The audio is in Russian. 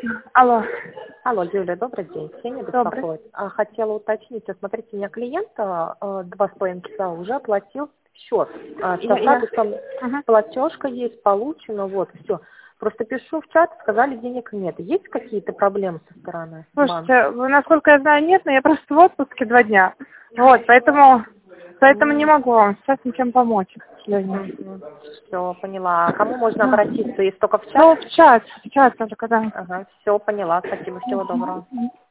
Алло. Алло, Юля, добрый день. Ксения Добрый. беспокоит. Хотела уточнить, смотрите, у меня клиент 2,5 часа уже оплатил счет. Со статусом Ага. платежка есть, получено, вот, все. Просто пишу в чат, сказали, денег нет. Есть какие-то проблемы со стороны банка? Слушайте, насколько я знаю, нет, но я просто в отпуске 2 дня. Вот, поэтому не могу вам сейчас ничем помочь, к сожалению. Все, поняла. А кому можно обратиться? Есть только в чат? Ну, в чат только, да. Ага, все, поняла. Спасибо, всего доброго.